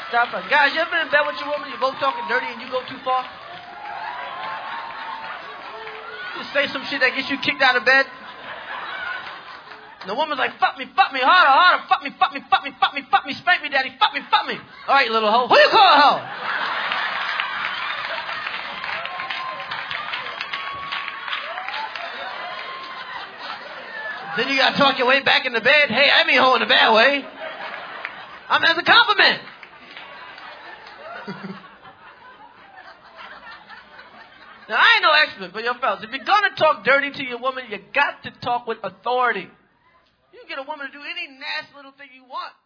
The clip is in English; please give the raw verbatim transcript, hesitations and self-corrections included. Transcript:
Stop it. Guys, you ever been in bed with your woman, you're both talking dirty and you go too far? You say some shit that gets you kicked out of bed. And the woman's like, fuck me, fuck me, harder, harder, fuck me, fuck me, fuck me, fuck me, fuck me, spank me, daddy, fuck me, fuck me. All right, you little hoe. Who you call a hoe? Then you gotta talk your way back in the bed. Hey, I mean hoe in a bad way. I mean, as a compliment. Now, I ain't no expert, but yo, fellas, if you're gonna talk dirty to your woman, you got to talk with authority. You can get a woman to do any nasty little thing you want.